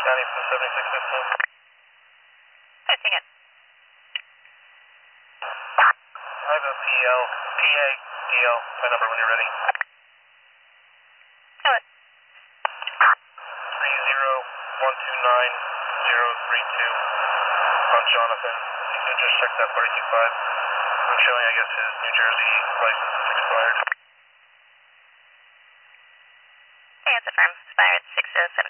County for 7615. Posting it. I have a PA DL, my number when you're ready. Tell it. 30129-032 on Jonathan. If you could just check that 425. I'm showing, I guess, his New Jersey license is expired. Hey, it's affirmed. Expired 607.